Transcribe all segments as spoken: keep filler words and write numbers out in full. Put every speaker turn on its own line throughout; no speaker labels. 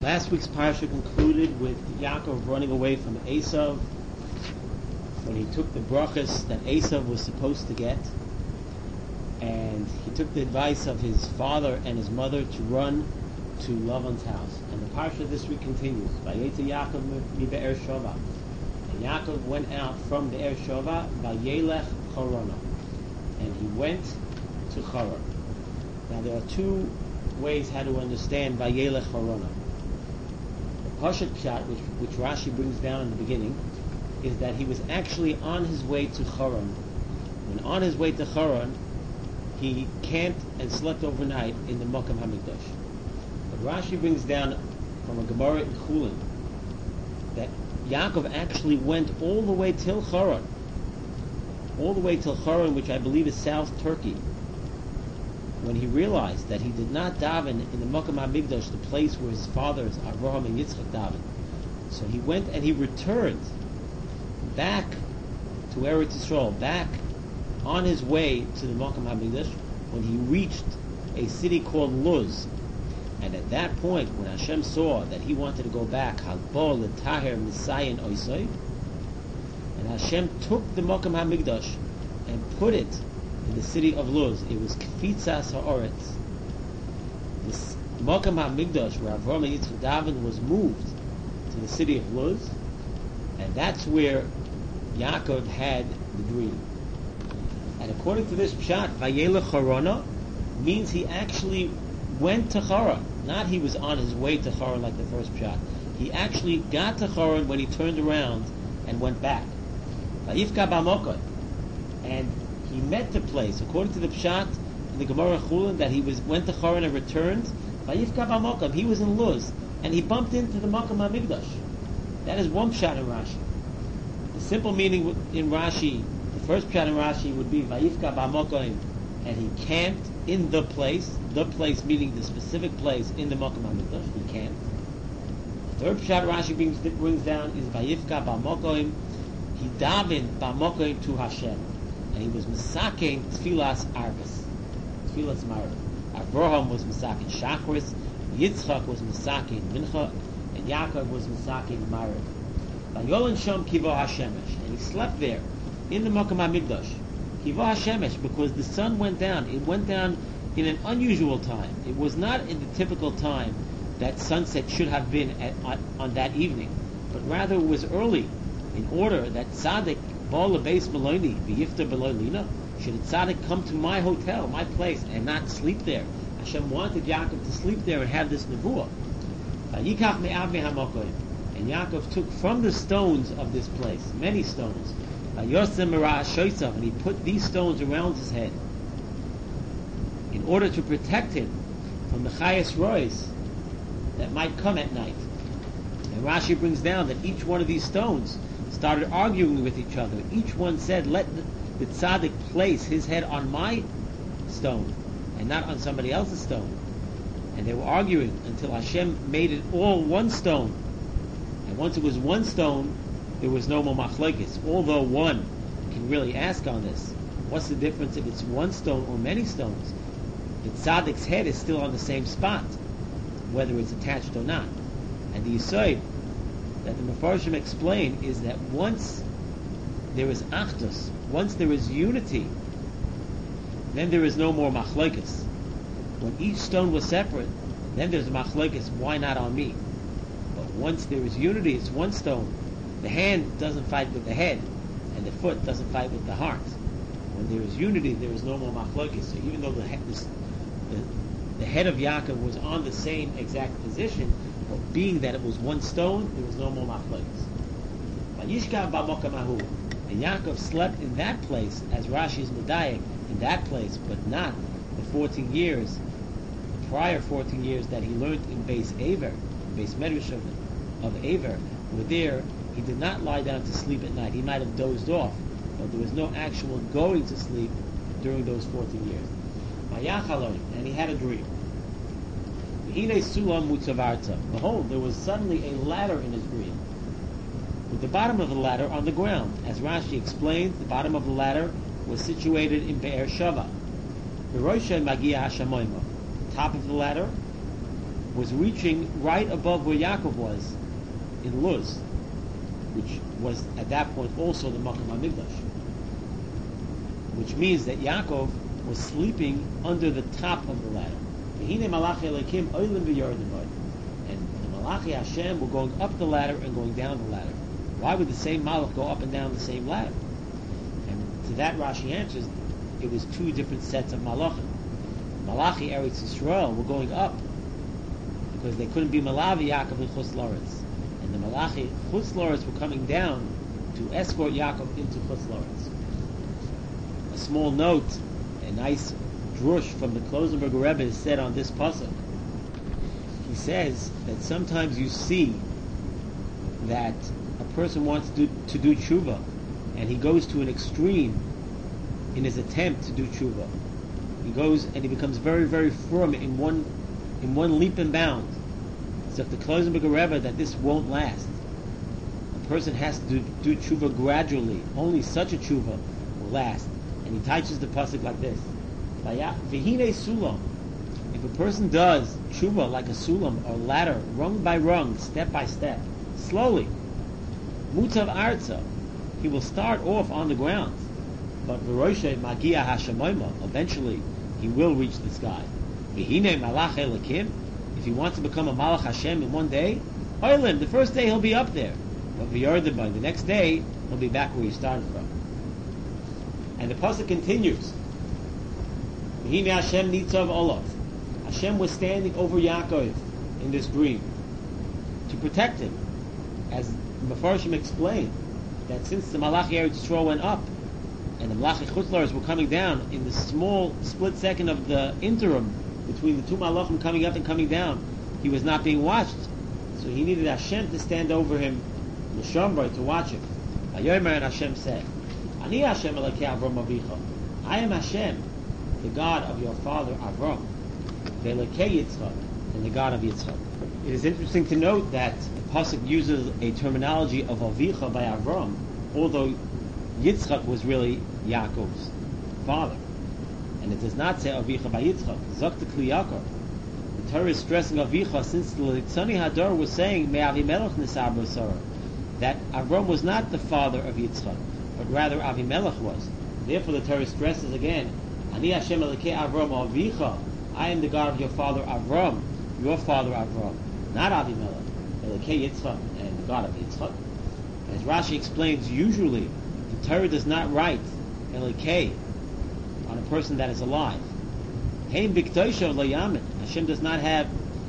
Last week's parsha concluded with Yaakov running away from Esav when he took the brachas that Esav was supposed to get, and he took the advice of his father and his mother to run to Lavan's house. And the parsha this week continues. Vayetze Yaakov mi Be'er Shova. And Yaakov went out from Be'er Shova, Vayelech Charana, and he went to Haran. Now there are two ways how to understand Vayelech Charana. Pashat Pshat, which, which Rashi brings down in the beginning, is that he was actually on his way to Haran. When on his way to Haran, he camped and slept overnight in the Mokum HaMikdash. But Rashi brings down from a Gemara in Chulin that Yaakov actually went all the way till Haran, all the way till Haran, which I believe is South Turkey, when he realized that he did not daven in the Mokum HaMikdash, the place where his fathers Avraham and Yitzchak davened. So he went and he returned back to Eretz Yisrael, back on his way to the Mokum HaMikdash, when he reached a city called Luz. And at that point, when Hashem saw that he wanted to go back, Halbo l'taher misayin oisoi, and Hashem took the Mokum HaMikdash and put it in the city of Luz. It was Kfitzas Ha'oretz. This Mokum HaMikdash, where Avraham and Yitzchak davened, was moved to the city of Luz, and that's where Yaakov had the dream. And according to this pshat, Vayelech Charana means he actually went to Haran. Not he was on his way to Haran like the first pshat. He actually got to Haran when he turned around and went back. Vayifka b'mokod, and he met the place, according to the pshat in the Gemara Chulin, that he was went to Haran and returned. Vayifka b'mokod, he was in Luz, and he bumped into the Mokum HaMikdash. That is one pshat in Rashi. The simple meaning in Rashi, the first pshat in Rashi would be Vayifka b'mokod, and he camped in the place, the place meaning the specific place in the Mokum HaMikdash, he camped. The third pshat Rashi brings, brings down is Vayifka b'mokod, he davened b'mokod to Hashem, and he was misakein tfilas arbas, tfilas marav. Avraham was misakein shachris, Yitzchak was misakein mincha, and Yaakov was misakein marav. Vayolen sham kivo hashemesh, and he slept there in the Mokum HaMikdash, kivo hashemesh, because the sun went down. It went down in an unusual time. It was not in the typical time that sunset should have been at, on, on that evening, but rather it was early, in order that tzaddik Bala Beis Meloni v'yifta below lina, should a tzaddik come to my hotel, my place, and not sleep there? Hashem wanted Yaakov to sleep there and have this nevuah. Vayikach me'avi hamokoyim, and Yaakov took from the stones of this place many stones. Vayosem merah shoysav, and he put these stones around his head in order to protect him from the chayas rois that might come at night. And Rashi brings down that each one of these stones started arguing with each other. Each one said, let the, the tzaddik place his head on my stone and not on somebody else's stone. And they were arguing until Hashem made it all one stone. And once it was one stone, there was no more machlokes. Although one can really ask on this, what's the difference if it's one stone or many stones? The tzaddik's head is still on the same spot, whether it's attached or not. And the yesod that the Mefarshim explain is that once there is achdus, once there is unity, then there is no more machlokes. When each stone was separate, then there's machlokes, why not on me? But once there is unity, it's one stone. The hand doesn't fight with the head, and the foot doesn't fight with the heart. When there is unity, there is no more machlokes. So even though the head, the, the head of Yaakov was on the same exact position, but being that it was one stone, there was no more machlokes. Vayishkav b'mokum hahu, and Yaakov slept in that place, as Rashi is medayek, in that place, but not the fourteen years, the prior fourteen years that he learned in Beis Aver, in Beis Medrash of, of Aver, where there he did not lie down to sleep at night. He might have dozed off, but there was no actual going to sleep during those fourteen years. Vayachalon, and he had a dream. Behold, there was suddenly a ladder in his dream, with the bottom of the ladder on the ground. As Rashi explains, the bottom of the ladder was situated in Be'er Sheva. The top of the ladder was reaching right above where Yaakov was in Luz, which was at that point also the Makom HaMikdash, which means that Yaakov was sleeping under the top of the ladder. And the Malachi Hashem were going up the ladder and going down the ladder. Why would the same Malach go up and down the same ladder? And to that Rashi answers, it was two different sets of Malachim. Malachi Eretz Yisrael were going up because they couldn't be Malavi Yaakov and Chutz La'aretz. And the Malachi Chutz La'aretz were coming down to escort Yaakov into Chutz La'aretz. A small note, a nice drush from the Klosenberger Rebbe is said on this pasuk. He says that sometimes you see that a person wants to do, to do tshuva, and he goes to an extreme in his attempt to do tshuva. He goes and he becomes very, very firm in one in one leap and bound. So if the Klosenberger Rebbe that this won't last, a person has to do, do tshuva gradually. Only such a tshuva will last. And he teaches the pasuk like this: V'hinei sulam. If a person does tshuva like a sulam or ladder, rung by rung, step by step, slowly, mutav arza, he will start off on the ground, but v'roishe magia hashamoyma, eventually he will reach the sky. V'hinei malach elakim. If he wants to become a malach Hashem in one day, oilim, the first day he'll be up there, but v'yordeba, the next day he'll be back where he started from. And the pasuk continues. V'hinei Hashem nitzav olav. Hashem was standing over Yaakov in this dream to protect him, as Mefarshim explained that since the Malachi Eretz Yisrael went up and the Malachi Chutz La'aretz were coming down, in the small split second of the interim between the two Malachim coming up and coming down, he was not being watched, so he needed Hashem to stand over him, L'shambrei, to watch him. Vayomer, and Hashem said, Ani Hashem Elokei Avram Avicha, I am Hashem, the God of your father Avram, Ve'elokei Yitzchak, and the God of Yitzchak. It is interesting to note that the pasuk uses a terminology of Avicha by Avram, although Yitzchak was really Yaakov's father, and it does not say Avicha by Yitzchak. Zakta Kli Yaakov. The Torah is stressing Avicha since the Litzani Hadar was saying Me'avimelech Nisar B'Sarah, that Avram was not the father of Yitzchak, but rather Avimelech was. Therefore, the Torah stresses again, Ani Hashem Elokei Avram Avicha, I am the God of your father Avram, your father Avram, not Avimelech, Elokei Yitzchak, and the God of Yitzchak. As Rashi explains, usually the Torah does not write Elokei on a person that is alive. Hein b'ktoisha layamin. Hashem does not have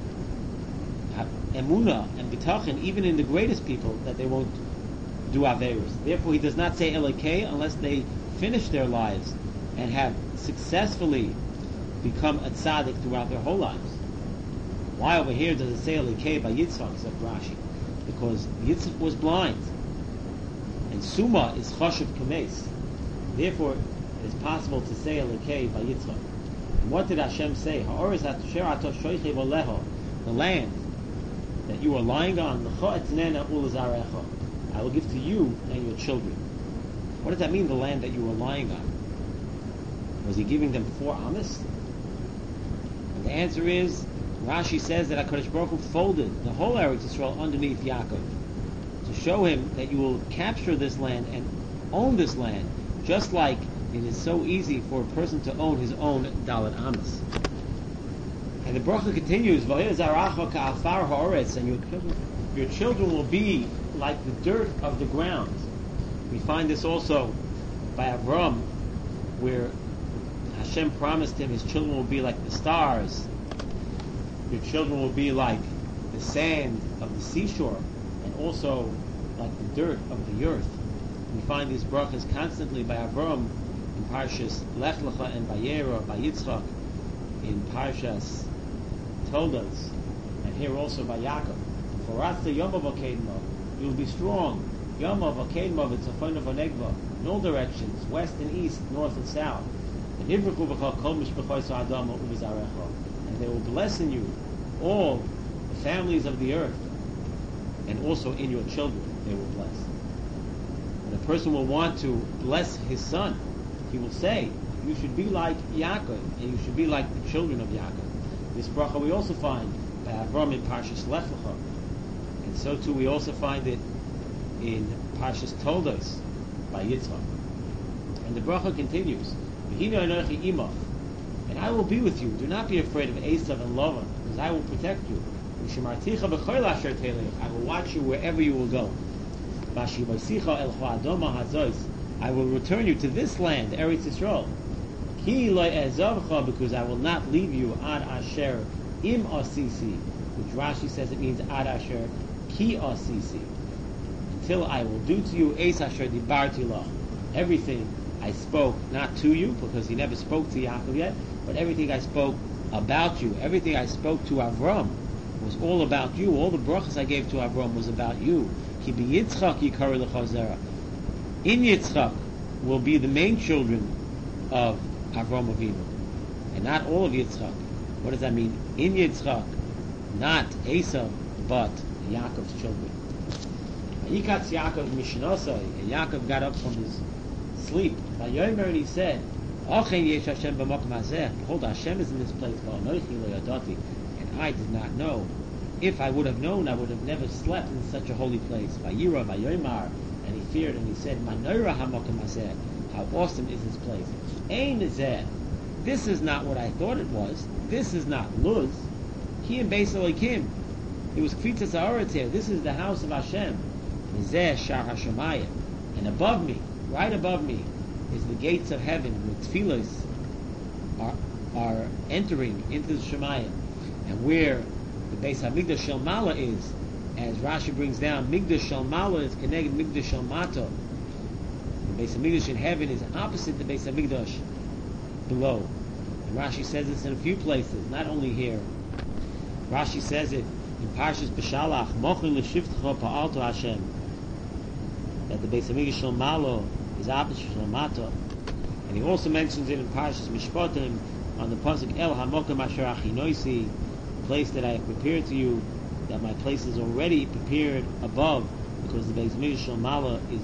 emunah and bitachon even in the greatest people that they won't do averos. Therefore, he does not say Elokei unless they finish their lives and have successfully become a tzaddik throughout their whole lives. Why over here does it say Elokei by Yitzchak, said Rashi? Because Yitzchak was blind, and Suma is chashuv kames. Therefore, it is possible to say Elokei by Yitzchak. And what did Hashem say? The land that you are lying on, I will give to you and your children. What does that mean, the land that you were lying on? Was he giving them four amas? And the answer is, Rashi says that HaKadosh Baruch Hu folded the whole Eretz Yisrael underneath Yaakov to show him that you will capture this land and own this land, just like it is so easy for a person to own his own Dalet Amas. And the bracha continues, and your children, your children will be like the dirt of the ground. We find this also by Avram, where Hashem promised him his children will be like the stars, your children will be like the sand of the seashore, and also like the dirt of the earth. We find these brachas constantly by Avram in Parshas Lech Lecha and Vayera, by Yitzchak in Parshas Toldos, and here also by Yaakov. For Ratza Yomav Akedma, you will be strong. Yomav Akedma v'tzafon v'negva, in all directions, west and east, north and south. And Yivruchu v'chal kol mishpachos ha'adam u'v'zarecha, and they will bless in you all the families of the earth, and also in your children they will bless. And a person will want to bless his son. He will say, you should be like Yaakov, and you should be like the children of Yaakov. This bracha we also find by Avram in Parshas Lech Lecha. And so too we also find it in Parshas Toldos by Yitzchak. And the bracha continues, V'hinu anochi imach, and I will be with you. Do not be afraid of Esav and Lavan, because I will protect you. V'shemarticha b'chol asher telech, I will watch you wherever you will go. V'ashivosicha el ha'adoma hazois, I will return you to this land, Eretz Yisrael. Ki lo ezavcha, because I will not leave you ad asher im asisi, which Rashi says it means ad asher ki asisi, until I will do to you es asher dibarti lach, everything I spoke, not to you, because he never spoke to Yaakov yet, but everything I spoke about you, everything I spoke to Avram was all about you. All the brachas I gave to Avram was about you. Ki bi Yitzchak yikari l'chazera. In Yitzchak will be the main children of Avram Avinu, and not all of Yitzchak. What does that mean? In Yitzchak, not Esav, but Yaakov's children. Yikatz Yaakov mishnasai, and Yaakov got up from his sleep. Vayomer, and he said, Ochen yesh Hashem b'makom hazeh. Behold, Hashem is in this place. V'anochi lo yadati, and I did not know. If I would have known, I would have never slept in such a holy place. Vayira vayomer, and he feared, and he said, Manoira hamakom hazeh. How awesome is this place? Ein zeh. This is not what I thought it was. This is not Luz. Ki and Beis Elokim. It was Kvitzas Haaretz here. This is the house of Hashem. Zeh shar hashamayim, and above me, right above me, is the gates of heaven where tefillos are, are entering into the Shemayim, and where the Beis Hamikdash Shel Mala is, as Rashi brings down, Migdash Shel Mala is connected Migdash Shel Mato. The Beis Hamikdash in heaven is opposite the Beis Hamikdash below. And Rashi says this in a few places, not only here. Rashi says it in Parshas B'Shalach, Mochin l'shivtcha pa'alto Hashem, that the Beis Hamikdash Shel Malo is opposite Shel Mato. And he also mentions it in Parshas Mishpatim on the pasuk El Hamokim Asher Achinoisi, the place that I have prepared to you, that my place is already prepared above, because the Beis Hamikdash Shel Malo is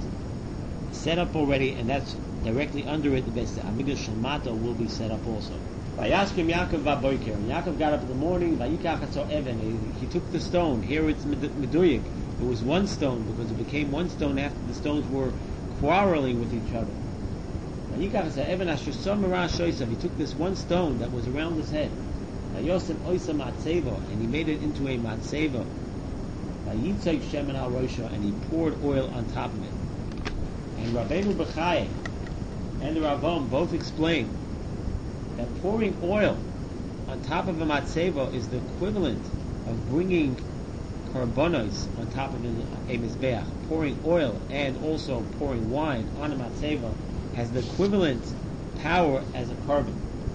set up already, and that's directly under it. The Beis Hamikdash Shel Mato will be set up also. Vayashkim Yaakov v'boiker. And Yaakov got up in the morning. Vayikach atzo even. He, he took the stone. Here it's meduyik. It was one stone because it became one stone after the stones were quarreling with each other. Vayikach atzo even asher som merash shoysav. He took this one stone that was around his head. Vayosem oisa matzeva, and he made it into a matzeva. Vayitzog shemen al rosha, and he poured oil on top of it. And Rabbeinu Bechai and the Ravam both explain that pouring oil on top of a matzeva is the equivalent of bringing karbonos on top of a mizbeach. Pouring oil and also pouring wine on a matzeva has the equivalent power as a carbon.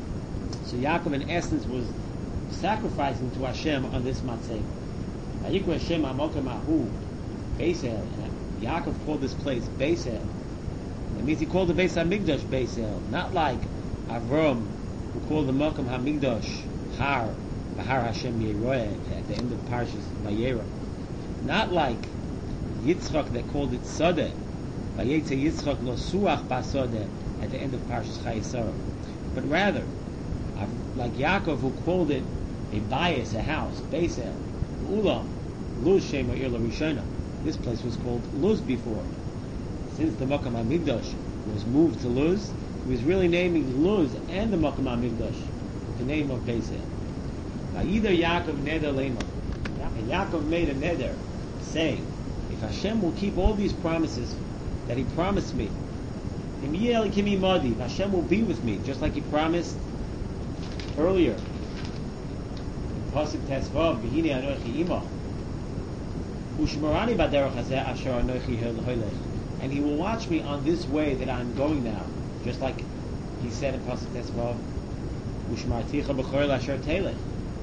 So Yaakov in essence was sacrificing to Hashem on this matzeva. Vayikra Hashem amokem ahu Beis El, and Yaakov called this place Beis El. That means he called the Beis Hamikdash Beis El, not like Avram, who called the Mokum Hamikdash Har, Bahar Hashem Yeroeh at the end of Parshas Vayera. Not like Yitzchak that called it Sodeh, Vayetze Yitzchak Lo Suach Basodeh at the end of Parshas Chayesara. But rather, like Yaakov who called it a bias, a house, Beis El, Ulam, Luz Shem Ha'ir L'Rishona. This place was called Luz before. Since the Mokum HaMikdash was moved to Luz, he was really naming Luz and the Mokum HaMikdash with the name of Beis El. Vayidar Yaakov neder lema. And Yaakov made a neder, saying, if Hashem will keep all these promises that He promised me, if Hashem will be with me, just like He promised earlier in Pasuk Tesvav, V'hine anochi imach, Ushmarani baderech hazeh asher anochi holech, and He will watch me on this way that I'm going now, just like He said in Pasuk Tesvav, Ushmarticha b'chorel asher telech.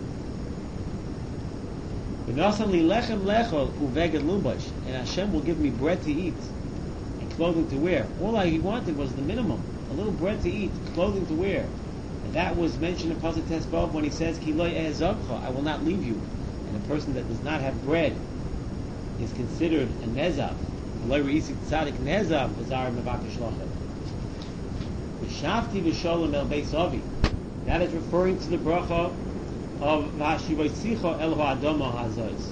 V'nasan li lechem lechol uveged lubash, and Hashem will give me bread to eat and clothing to wear. All I wanted was the minimum, a little bread to eat, clothing to wear. And that was mentioned in Pasuk Tesvav when He says, Ki lo e'ezavcha, I will not leave you. And a person that does not have bread is considered a nezav. Lo re'isik tzadik nezav v'zar mevakesh lachem. V'shavti v'sholem el beis avi. That is referring to the bracha of Vashivoitzicho El Ha'adama Hazois.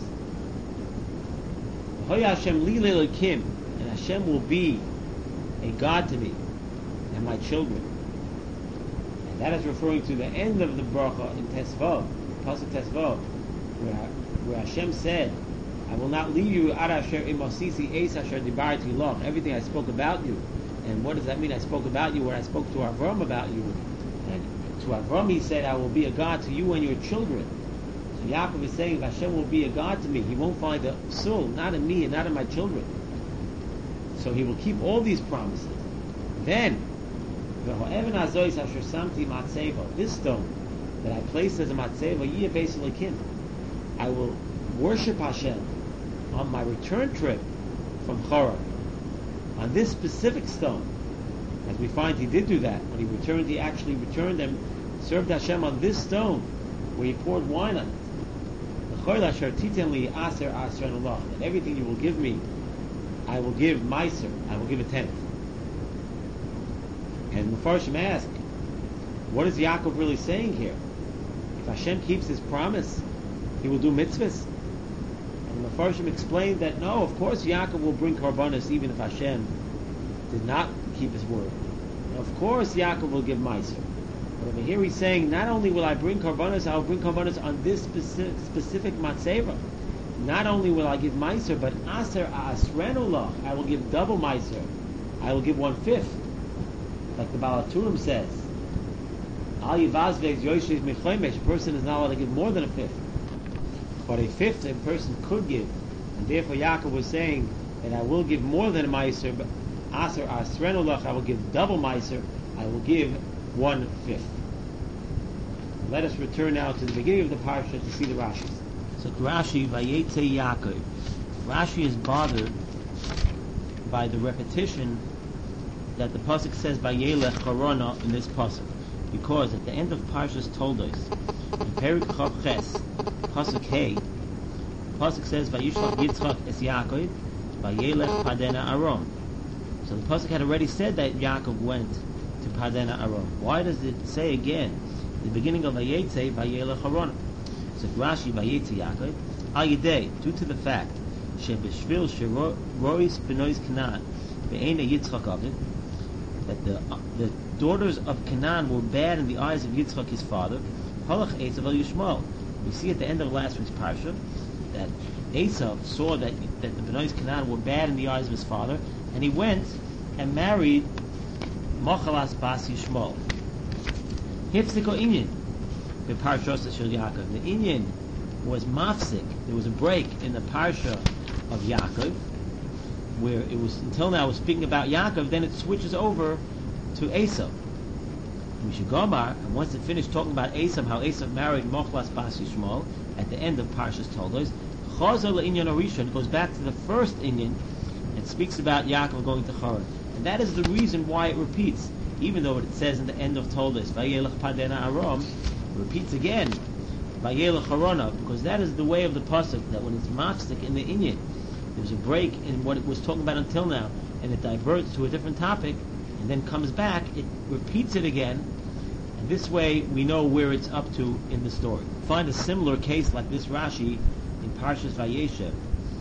Hoya Hashem li le'elokim, and Hashem will be a God to me and my children. And that is referring to the end of the bracha in Tesvav, Pasuk Tesvav, where, where Hashem said, I will not leave you ad asher imosisi eis asher dibarti loch, everything I spoke about you. And what does that mean? I spoke about you, where I spoke to Avram about you. And to Avram he said, I will be a God to you and your children. So Yaakov is saying, if Hashem will be a God to me, he won't find a soul, not in me and not in my children. So he will keep all these promises. Then, this stone that I placed as a matzeva, I will worship Hashem on my return trip from Chorah. On this specific stone, as we find he did do that. When he returned, he actually returned and served Hashem on this stone, where he poured wine on it. And everything you will give me, I will give meiser, I will give a tenth. And Mepharshim ask, what is Yaakov really saying here? If Hashem keeps his promise, he will do mitzvahs. And Mepharshim explained that no, of course Yaakov will bring karbanos even if Hashem did not keep his word. And of course Yaakov will give meiser. But over here he's saying, not only will I bring karbanos, I will bring karbanos on this specific, specific matzeva. Not only will I give meiser, but aser asrenu lach, I will give double meiser. I will give one fifth, like the Baal HaTurim says. Al yivazveg yoshev mechomesh. A person is not allowed to give more than a fifth, but a fifth a person could give, and therefore Yaakov was saying that I will give more than a meiser, but aser asrenu lach, I will give double meiser. I will give one fifth. Let us return now to the beginning of the parsha to see the Rashi. So Rashi, Vayetze Yaakov. Rashi is bothered by the repetition that the pasuk says Vayelech Charana in this pasuk, because at the end of Parshas Toldos, in Perik Chav Ches, pasuk Hey, the pasuk says Vayishlach Yitzchak es Yaakov, Vayelech Padena Aram. So the pasuk had already said that Yaakov went to Padena Aram. Why does it say again, the beginning of Vayetze Vayelech Charana? So Rashi Vayetze Yaakov Al Yidei, due to the fact Shebeshvil Sherois Benois Canaan Ve'ena Yitzchak Avid, that the uh, the daughters of Canaan were bad in the eyes of Yitzchak his father. Halach Esav el Yishmael. We see at the end of last week's parsha that Esav saw that that the Benois Canaan were bad in the eyes of his father, and he went and married Mochalas Bas Yishmael. Hifziko Inyan, the Parshas Shel Yaakov. The Inyan was mafsik. There was a break in the parsha of Yaakov, where it was until now was speaking about Yaakov. Then it switches over to Esav. Mishigomar, and once it finished talking about Esav, how Esav married Mochlas Bas Yishmael at the end of Parshas Toldos, Chazar leInyan Arishon goes back to the first Inyan and speaks about Yaakov going to Haran. And that is the reason why it repeats, even though it says in the end of Toldos, Vayelech Padena Aram, it repeats again, Vayelech Harana, because that is the way of the pasuk, that when it's mafsik in the Inyan, there's a break in what it was talking about until now, and it diverts to a different topic, and then comes back, it repeats it again, and this way we know where it's up to in the story. Find a similar case like this Rashi in Parshas Vayeshev,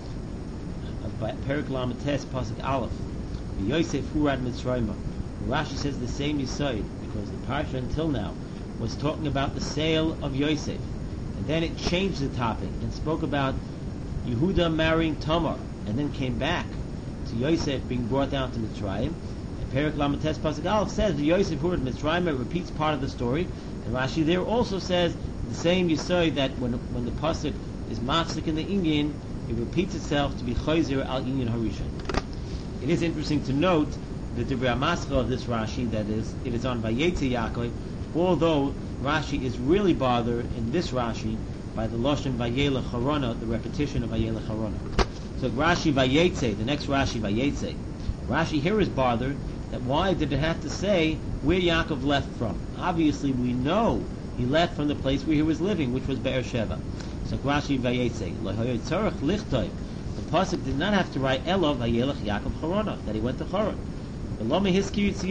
of Perik Lamates Pasuk Aleph, Yosef Hurad Mitzrayim. Rashi says the same Yisod, because the parsha until now was talking about the sale of Yosef, and then it changed the topic and spoke about Yehuda marrying Tamar, and then came back to Yosef being brought down to Mitzrayim. And Perik Lamates Pasuk Aleph says the Yosef Hurad Mitzrayim, it repeats part of the story, and Rashi there also says the same Yisod, that when when the pasuk is mafsik in the Inyan, it repeats itself to be Chayzer al Inyan Harishon. It is interesting to note the Divrei HaMaschil of this Rashi, that is, it is on Vayetze Yaakov, although Rashi is really bothered in this Rashi by the Lashon Vayelech Harana, the repetition of Vayelech Harana. So Rashi Vayetze, the next Rashi Vayetze, Rashi here is bothered that why did it have to say where Yaakov left from? Obviously we know he left from the place where he was living, which was Be'er Sheva. So Rashi Vayetze, L'hoyot tzarech lichtoi, the pasuk did not have to write Elo Vayelech Yaakov Harana, that he went to Haran.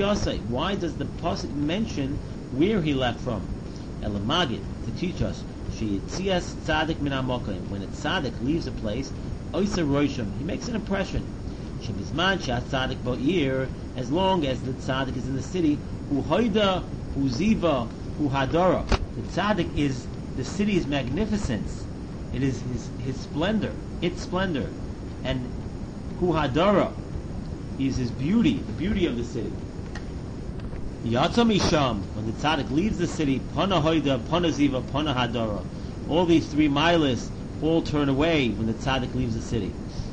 Why does the pasuk mention where he left from? Elamagid, to teach us Sheyitzias tzaddik min hamokim. When a tzaddik leaves a place, oisa roishim, he makes an impression. Shebizman she'at tzaddik bo'ir, as long as the tzaddik is in the city, uhoida, uziva, uhadara. The tzaddik is, the city's magnificence. It is his, his splendor, its splendor. And uhadara is his beauty, the beauty of the city. Yatsa misham, when the tzaddik leaves the city, pana hoida, pana ziva, pana hadara. All these three milas all turn away when the tzaddik leaves the city.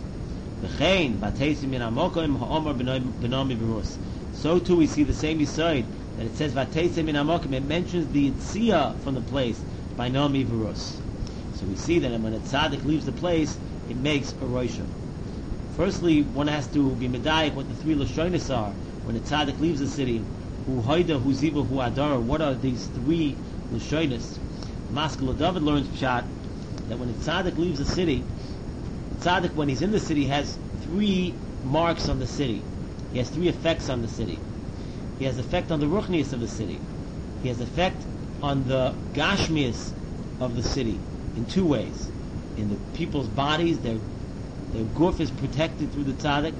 So too we see the same Yisod, that it says Vateisim min hamokim, it mentions the Yitzia from the place by Nami V'rus. So we see that when a tzaddik leaves the place, it makes a rosham. Firstly, one has to be medayik what the three lashonis are when a tzaddik leaves the city. Hu hoida, hu ziva, hu adara. What are these three lashonis? Maskela David learns pshat that when a tzaddik leaves the city, the tzaddik, when he's in the city, has three marks on the city. He has three effects on the city. He has effect on the ruchnius of the city. He has effect on the gashmius of the city in two ways. In the people's bodies, their their guf is protected through the tzaddik,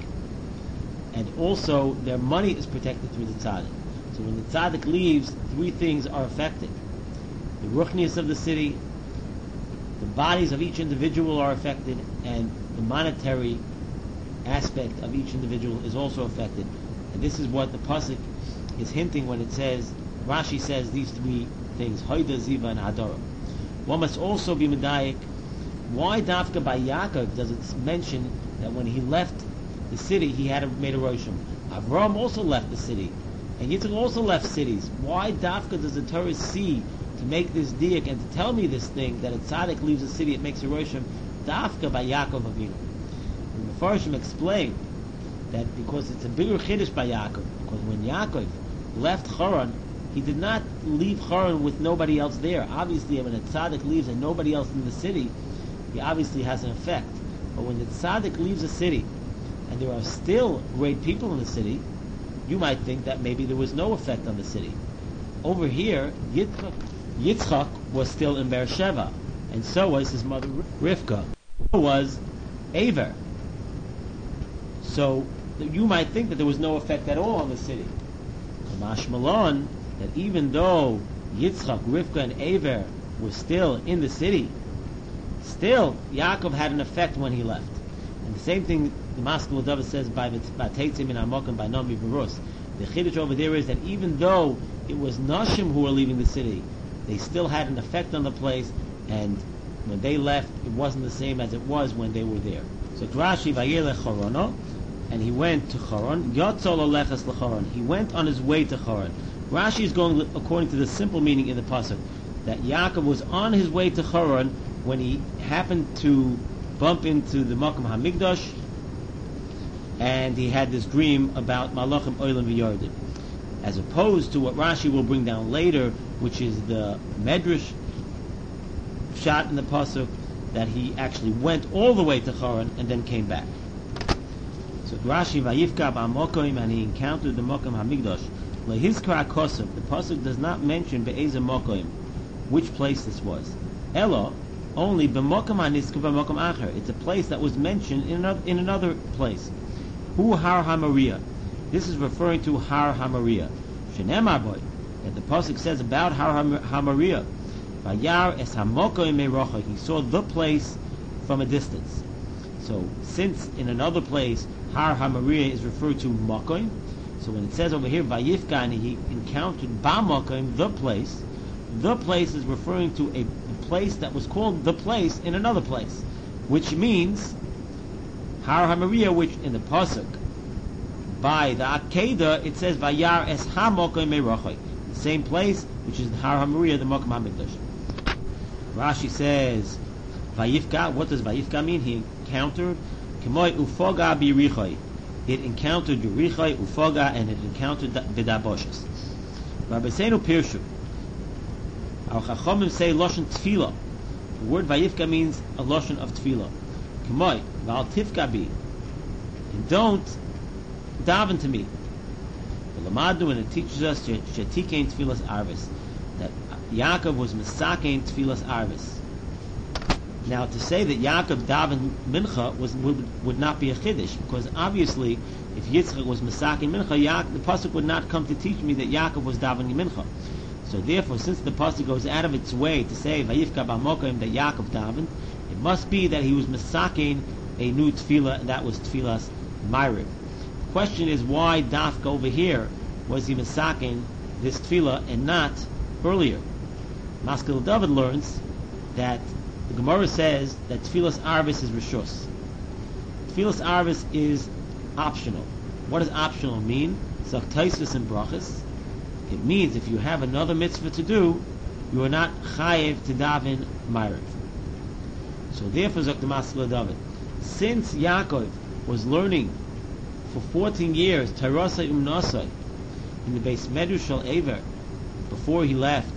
and also their money is protected through the tzaddik. So when the tzaddik leaves, three things are affected. The ruchnius of the city, the bodies of each individual are affected, and the monetary aspect of each individual is also affected. And this is what the pasuk is hinting when it says, Rashi says these three things, Hoida, Ziva, and Hadara. One must also be medayik. Why dafka by Yaakov does it mention that when he left the city he had a, made a rosham? Avram also left the city, and Yitzchak also left cities. Why dafka does the Torah see to make this diak and to tell me this thing that a tzaddik leaves a city, it makes a rosham? Dafka by Yaakov Avinu. And the Farshim explain that because it's a bigger chiddush by Yaakov, because when Yaakov left Haran, he did not leave Haran with nobody else there. Obviously, when a tzaddik leaves and nobody else in the city, he obviously has an effect. But when the tzaddik leaves a city, and there are still great people in the city, you might think that maybe there was no effect on the city. Over here, Yitzchak, Yitzchak was still in Beersheba, and so was his mother Rivka. So was Aver. So you might think that there was no effect at all on the city. Kamash Malon, that even though Yitzchak, Rivka, and Aver were still in the city, still Yaakov had an effect when he left. And the same thing the Maskell David says by Vateitzim in Hamokim by Nomi V'rus. The chiddush over there is that even though it was Nashim who were leaving the city, they still had an effect on the place, and when they left, it wasn't the same as it was when they were there. So Rashi vayelech Chorono, and he went to Choron. Yotzol olechas lechoron. He went on his way to Choron. Rashi is going according to the simple meaning in the pasuk that Yaakov was on his way to Choron when he happened to bump into the Makom HaMikdash, and he had this dream about Malachim Oilim v'Yordim, as opposed to what Rashi will bring down later, which is the Medrash shot in the pasuk that he actually went all the way to Choron and then came back. So Rashi vayifka ba'mokim, and he encountered the Makom HaMikdash. Lehizkar HaKosov, the pasuk does not mention be'ezeh mokim, which place this was. Elo, only b'mokim haniska b'mokim acher. It's a place that was mentioned in another, in another place. Hu Har HaMoriah. This is referring to Har HaMoriah. Shenemar boy, that the pasuk says about Har HaMoriah. Vayar es hamokim merochak. He saw the place from a distance. So since in another place Har HaMoriah is referred to mokim, so when it says over here Vayifka, and he encountered Ba'mokim, the place, the place is referring to a, a place that was called the place in another place, which means Har HaMoriah, which in the pasuk by the Akedah it says Vayar es hamokim merochak, the same place which is Har HaMoriah, the Makom HaMikdash. Rashi says Vayifka. What does Vayifka mean? He encountered K'moy ufoga b'Yerichai. It encountered Yerichai, ufoga, and it encountered B'daboshes. Rabbi Seinu Pirshu. Our Chachomim say Loshen Tefillah. The word Vayifka means a Loshen of Tefillah. K'moy v'al tifka bi. And don't daven to me. L'madu, and it teaches us Shetikein Tefillas Arvis, that Yaakov was Mesakein Tfilas Arvis. Now, to say that Yaakov davened Mincha was would, would not be a chiddush, because obviously, if Yitzchak was Mesakein Mincha, Yaak, the pasuk would not come to teach me that Yaakov was davening Mincha. So therefore, since the pasuk goes out of its way to say Vayifka B'Mokim that Yaakov davened, it must be that he was Mesakein a new tefillah, and that was Tfilas Ma'ariv. The question is, why Dafka over here was he Mesakein this tefillah and not earlier? Maskil David learns that the Gemara says that Tfilas Arvis is Rishus. Tfilas Arvis is optional. What does optional mean? Zaktaisvis and Brachas. It means if you have another mitzvah to do, you are not chayev to daven Ma'ariv. So therefore, Zok the Maskil David, since Yaakov was learning for fourteen years Tarasai Umnasai in the Beis Medrash Shel Ever before he left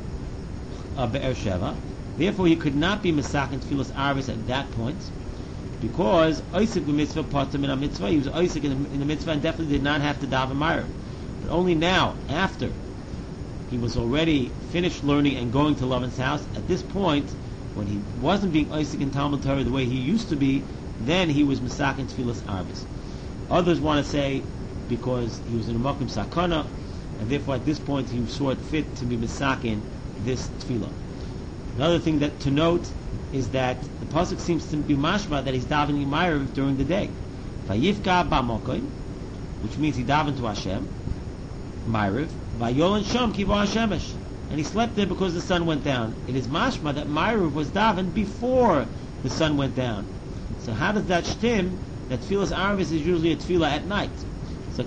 uh, Be'er Sheva, therefore he could not be Mesakein Tfilas Arvis at that point, because Isaac mitzvah patam in a mitzvah, he was Isaac in the, in the mitzvah and definitely did not have to daven Ma'ariv. But only now, after he was already finished learning and going to Lavan's house, at this point, when he wasn't being Isaac in Talmud Torah the way he used to be, then he was Mesakein Tfilas Arvis. Others want to say because he was in a Makom Sakana, and therefore at this point he saw it fit to be Mesakein this tefillah. Another thing that to note is that the pasuk seems to be mashma that he's davening Ma'ariv during the day. Vayifka b'Mokim, which means he davened to Hashem, Ma'ariv, Vayolan Sham Kivo Hashemesh, and he slept there because the sun went down. It is mashma that Ma'ariv was davened before the sun went down. So how does that shtim that Tfilas Arvis is usually a tefillah at night? So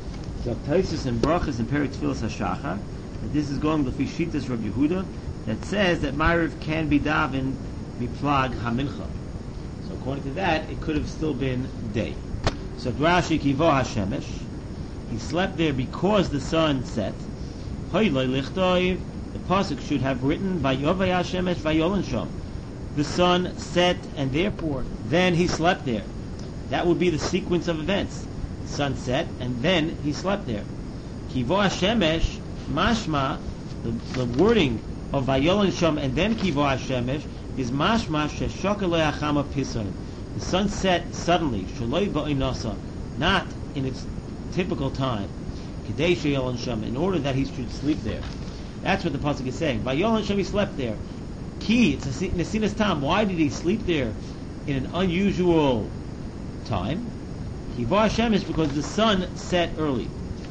Taisus and Brachas and Perik Tfilas HaShachar, that this is going with Fishitas Rav Yehuda, that says that Ma'ariv can be davened miplag hamincha. So according to that, it could have still been day. So Rashi Kivo Hashemesh, he slept there because the sun set. Hoyloi lichtoiv, the pasuk should have written Vayovay Hashemesh Vayolan Sham. The sun set, and therefore then he slept there. That would be the sequence of events. The sun set, and then he slept there. Kivo Hashemesh, mashma, the, the wording of Vayolan Sham and then Kivo Hashemesh is mashma sheshokalei achama pisoin. The sun set suddenly, shaloi ba'inasa, not in its typical time, Kedei sheyolan Sham, in order that he should sleep there. That's what the pasuk is saying. Vayolan Sham, he slept there. Ki, it's a nesinas tam. Why did he sleep there in an unusual time? Kivo Hashemesh, because the sun set early.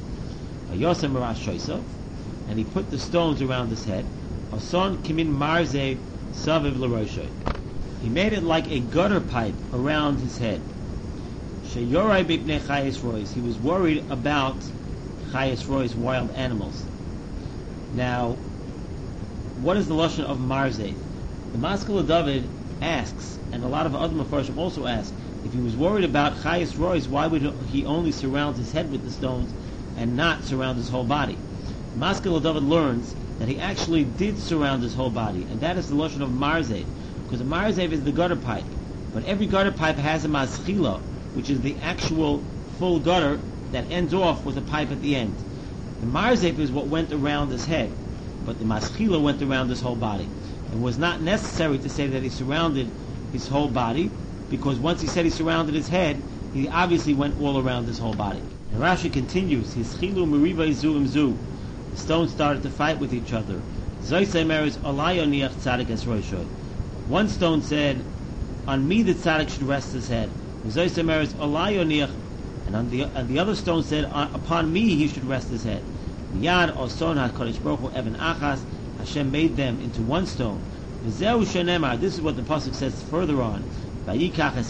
Vayosem marash shoysav, and he put the stones around his head. Ason kimin marze saviv l'roshay. He made it like a gutter pipe around his head. Sheyorai b'pnei chayes rois. He was worried about chayes rois, wild animals. Now, what is the lashon of marze? The Maskil David asks, and a lot of other mafarshim also ask, if he was worried about chayes rois, why would he only surround his head with the stones and not surround his whole body? Maskil David learns that he actually did surround his whole body, and that is the lashon of marzev, because a marzev is the gutter pipe, but every gutter pipe has a maschila, which is the actual full gutter that ends off with a pipe at the end. The marzev is what went around his head, but the maschila went around his whole body. It was not necessary to say that he surrounded his whole body, because once he said he surrounded his head, he obviously went all around his whole body. And Rashi continues, his chilu meriva izurim zu. The stones started to fight with each other. One stone said, on me the tzaddik should rest his head. And on the, and the other stone said, upon me he should rest his head. Hashem made them into one stone. This is what the pasuk says further on. And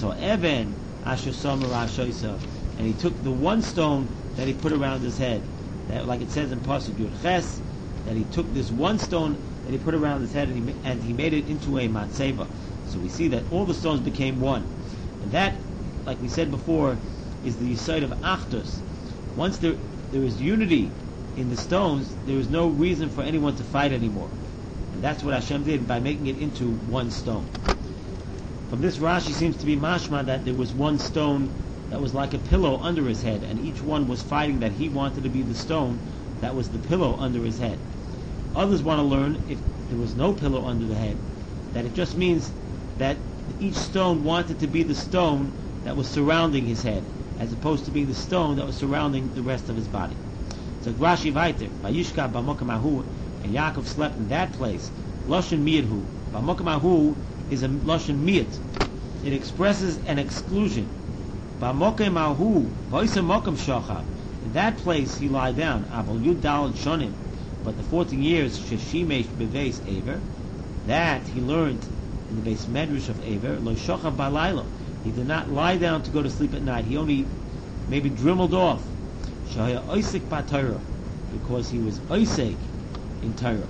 he took the one stone that he put around his head. That, like it says in Pasuk Yud Ches, that he took this one stone that he put around his head and he, and he made it into a matzeva. So we see that all the stones became one. And that, like we said before, is the side of Achdus. Once there there is unity in the stones, there is no reason for anyone to fight anymore. And that's what Hashem did by making it into one stone. From this, Rashi seems to be mashma that there was one stone that was like a pillow under his head, and each one was fighting that he wanted to be the stone that was the pillow under his head. Others want to learn if there was no pillar under the head, that it just means that each stone wanted to be the stone that was surrounding his head, as opposed to being the stone that was surrounding the rest of his body. So Rashi weiter, Vayishka b'mokem ahu, and Yaakov slept in that place. Lashon miyadhu. B'mokem ahu is a lashon miyad. It expresses an exclusion. B'mokem ahu, v'oisem mokem shachab. In that place he lied down. Abel yud daled shonim. But the fourteen years sheshimesh beveis Ever, that he learned in the base medrash of Ever, lo shochav balaylo. He did not lie down to go to sleep at night. He only maybe dribbled off. Shahaya oisik b'Torah, because he was oisik in Torah.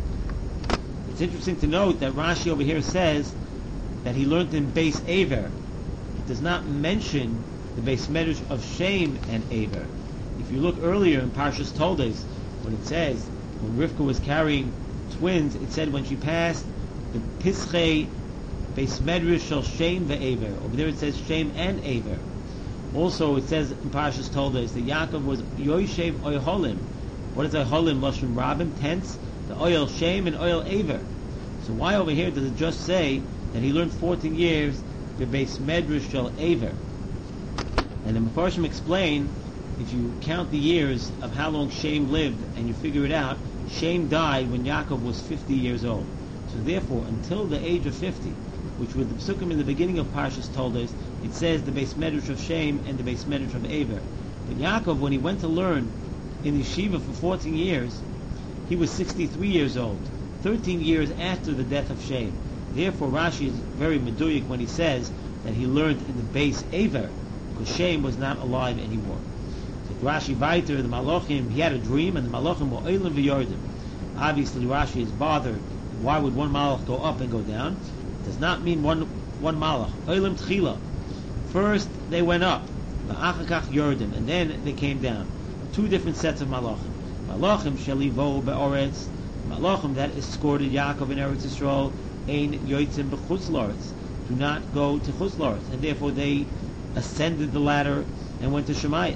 It's interesting to note that Rashi over here says that he learned in base Ever. It does not mention the base medrash of Shem and Ever. If you look earlier in Parshas Toldos, when it says when Rivka was carrying twins, it said when she passed the Pischei Beis Medrash shel Shem ve'Ever. Over there it says Shem and Ever. Also it says in Parshas Toldos that Yaakov was Yoshev Oiholim. What is Oiholim? Lashon Rabim, tents, the oil Shem and oil Ever. So why over here does it just say that he learned fourteen years the Beis Medrash shel Ever? And the Mefarshim explain, if you count the years of how long Shem lived and you figure it out, Shem died when Yaakov was fifty years old. So therefore, until the age of fifty, which with the Psukim in the beginning of Parshas told us, it says the Beis Medrash of Shem and the Beis Medrash of Ever. But Yaakov, when he went to learn in yeshiva for fourteen years, he was sixty-three years old, thirteen years after the death of Shem. Therefore, Rashi is very meduyik when he says that he learned in the Beis Ever, because Shem was not alive anymore. So Rashi Vaiter, the Malachim, he had a dream, and the Malachim were Oilim v'Yordim. Obviously, Rashi is bothered. Why would one Malach go up and go down? It does not mean one one Malach. Oilim Tchila. First they went up, V'achakach Yordim, and then they came down. Two different sets of Malachim. Malachim shelivo be'oretz. Malachim that escorted Yaakov in Eretz Yisrael, ein yoitzim b'chutz la'aretz. Do not go to chutz la'aretz, and therefore they ascended the ladder and went to Shemayim.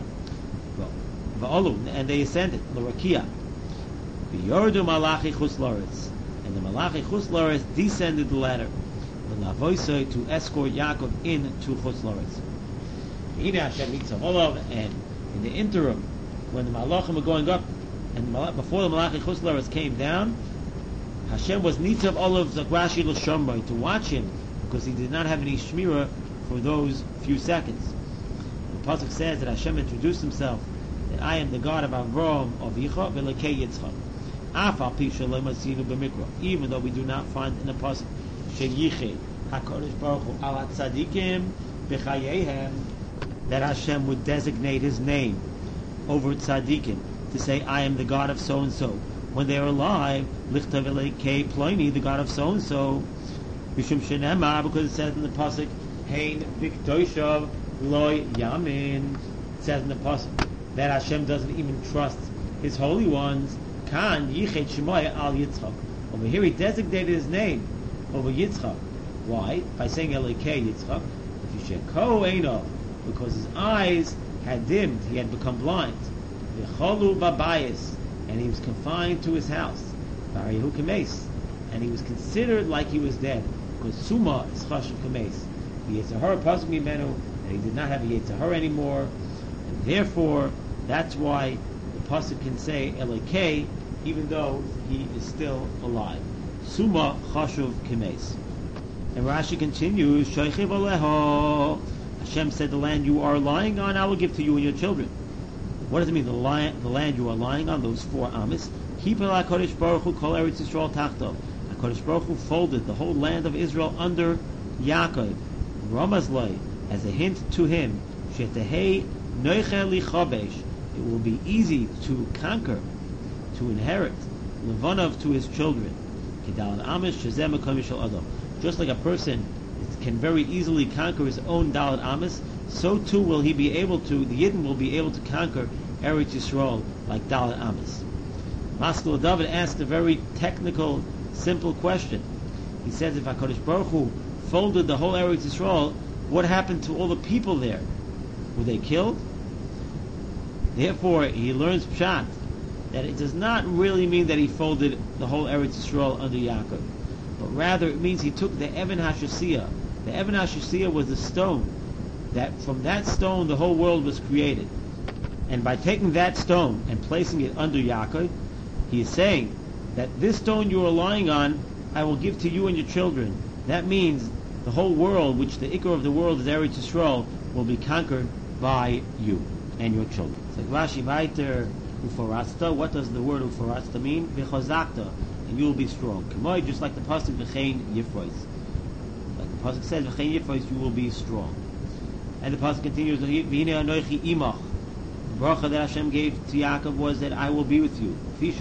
Va'olu, and they ascended l'rakia. V'yordu malachi chutz la'aretz, and the malachi chutz la'aretz descended the ladder, v'lavoisoi, to escort Yaakov into chutz la'aretz. Hine Hashem mitzav olav, and in the interim, when the malachim were going up, and before the malachi chutz la'aretz came down, Hashem was nitzav olav zakrashi l'shomroi, to watch him, because he did not have any shmira for those few seconds. The pasuk says that Hashem introduced himself, that I am the God of Avraham, of Yitzchak, v'lekei Yitzchak. Afal pi shalom asinu b'mikra, even though we do not find in the pasuk sheyichei Hakadosh Baruch Hu al tzadikim b'chayehem, that Hashem would designate His name over tzadikim to say, I am the God of so and so. When they are alive, lichtav v'lekei Ploni, the God of so and so, b'shum shenema, because it says in the pasuk, hein v'kdoshav loy yamin. It says in the pasuk that Hashem doesn't even trust His holy ones. Kan yichet shemoy al Yitzchak. Over here He designated His name over Yitzchak. Why? By saying Elokei Yitzchak. V'sheko einav, because his eyes had dimmed, he had become blind. V'cholu babayis, and he was confined to his house. V'arihu kames, and he was considered like he was dead, because suma is chashuv kames. The Yitzhahara pasuk mimenu, and he did not have a Yitzhahara anymore, and therefore that's why the pasuk can say Elokei, even though he is still alive. Suma chashuv kames. And Rashi continues, Shoichiv aleho. Hashem said, the land you are lying on, I will give to you and your children. What does it mean, the, li- the land you are lying on, those four amis? Kipel HaKadosh Baruch Hu kol Eretz Yisrael tachto. HaKadosh Baruch Hu folded the whole land of Israel under Yaakov. Ramazlai, as a hint to him, Shetehei noiche lichabesh. It will be easy to conquer, to inherit, Levanav to his children. Kedal amish shezem hakom shel adam. Just like a person can very easily conquer his own Dalet Amis, so too will he be able to, the Yidden will be able to conquer Eretz Yisrael like Dalet Amis. Maskil David asked a very technical, simple question. He says, if HaKadosh Baruch Hu folded the whole Eretz Yisrael, what happened to all the people there? Were they killed? Therefore, he learns Pshat, that it does not really mean that he folded the whole Eretz Yisrael under Yaakov, but rather it means he took the Even HaShasiyah. The Even HaShasiyah was the stone, that from that stone the whole world was created. And by taking that stone and placing it under Yaakov, he is saying that this stone you are lying on, I will give to you and your children. That means the whole world, which the Ikar of the world is Eretz Yisrael, will be conquered by you and your children. It's like Rashi Vaiter Uforasta. What does the word Uforasta mean? V'chozakta, and you will be strong. Kamoi, just like the pasuk V'chein Yifrois. Like the pasuk says, V'chein Yifrois, you will be strong. And the pasuk continues, V'hine anoichi imach. The bracha that Hashem gave to Yaakov was that I will be with you. Since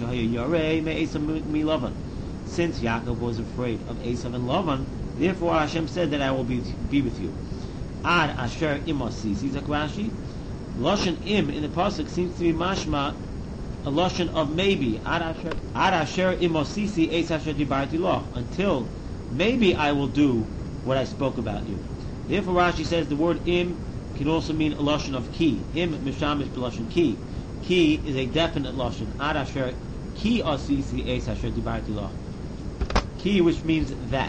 Yaakov was afraid of Esav and Lavan, therefore Hashem said that I will be, be with you. Ad asher imosisi, Rashi. Lashon im in the pasuk seems to be mashma, a lashon of maybe. Ad asher ad asher imosisi es asher dibarti loch. Until maybe I will do what I spoke about you. Therefore Rashi says the word im can also mean a lashon of ki. Im mishamish b'lashon ki. Ki is a definite lashon. Ad asher ki osisi es asher dibarti loch. Ki, which means that.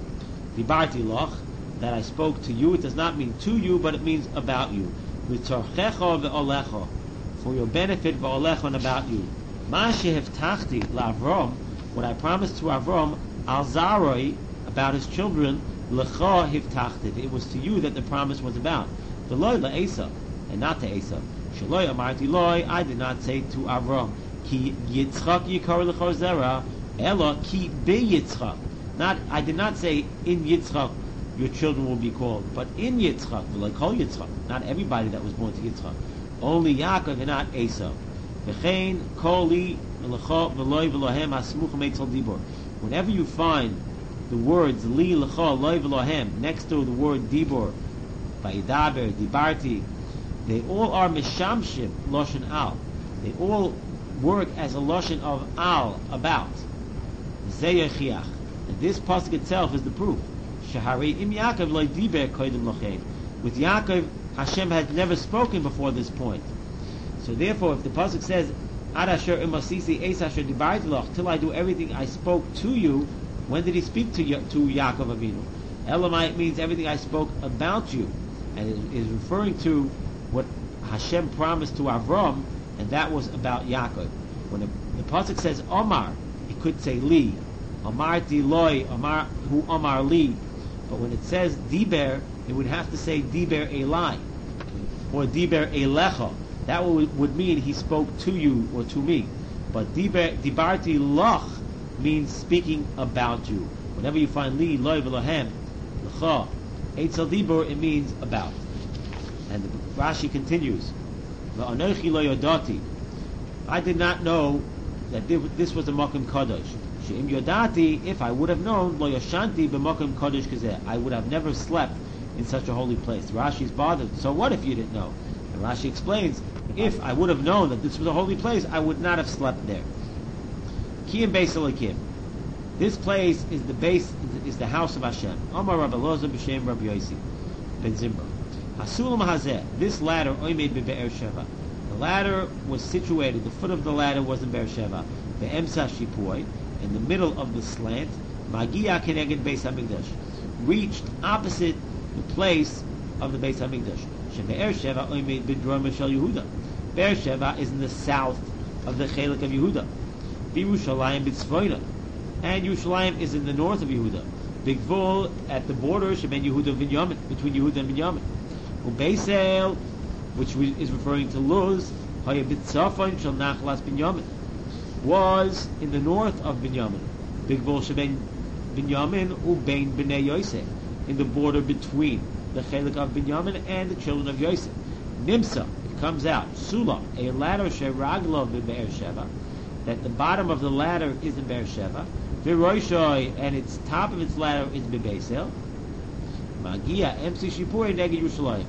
Dibarti loch, that I spoke to you. It does not mean to you, but it means about you. V'tzorchecha ve'olecha, for your benefit ve'olecha, and about you. Ma sheheftachti la'Avram, what I promised to Avram, al zaroi, about his children, lecha hiftachti, it was to you that the promise was about. V'loi la'Esav, and not to Esav. Shaloi amarti loi, I did not say to Avram, ki Yitzchak yikar lecha zera, ela ki be Yitzchak. Not, I did not say in Yitzchak your children will be called, but in Yitzchak, like call Yitzchak, not everybody that was born to Yitzchak, only Yaakov and not Esav. V'chein koli v'lecha v'loi v'lohem hasmuchim etzel dibor. Whenever you find the words li lecha loi v'lohem next to the word dibor, vayidaber, dibarti, they all are mishamshim loshen al. They all work as a loshen of al, about. Zeyechiach. And this pasuk itself is the proof. Shahari im Yaakov loy diber kodim lochein. With Yaakov, Hashem had never spoken before this point. So therefore, if the pasuk says, Ad asher imosisi es asher dibarti loch, till I do everything I spoke to you, when did he speak to to Yaakov Avinu? Elamai, it means everything I spoke about you, and it is referring to what Hashem promised to Avram, and that was about Yaakov. When the, the pasuk says Omar, it could say Li, Omar di loy, Omar hu Omar Li. But when it says Diber, it would have to say Diber Elai, or Diber Elecha. That would, would mean he spoke to you or to me. But Diber Dibarti Loch means speaking about you. Whenever you find Li, Loy, V'lohem, Lecha, Eitzel Dibur, it means about. And the Rashi continues, V'anochi lo yodati. I did not know that this was a Mokim Kadosh. She'im yodati, if I would have known, lo yoshanti b'mokim kodesh kazeh, I would have never slept in such a holy place. Rashi's bothered. So what if you didn't know? And Rashi explains, if I would have known that this was a holy place, I would not have slept there. Kiyim beis Elokim. This place is the base, is the house of Hashem. Amar Rabbi Loza b'shem Rabbi Yosi ben Zimra. Hasulam hazeh. This ladder oimed be'er Sheva. The ladder was situated. The foot of the ladder was in Be'er Sheva. Be'emsa shipui. In the middle of the slant, Magia Keneged Beis Hamikdash, reached opposite the place of the Beis Hamikdash. Shebe'er Sheva oimed b'drom shel Yehuda. Be'er Sheva is in the south of the Chelik of Yehuda. B'Yerushalayim b'tzvoina, and Yerushalayim is in the north of Yehuda. Bigvul at the border sheben Yehuda and Binyamin, between Yehuda and Binyamin. Ubeisel, which is referring to Luz, Haya b'tzafon shel Nachlas Binyamin, was in the north of Binyamin. Bigvul sheben Binyamin ubein b'nei Yosef, in the border between the Chelik of Binyamin and the children of Yosef. Nimsa, it comes out, Sula, a ladder sheraglo b'Be'er Sheva, that the bottom of the ladder is in Be'er Sheva, v'roishoy, and its top of its ladder is b'Beisel, Magia emsi shipur neged Yerushalayim.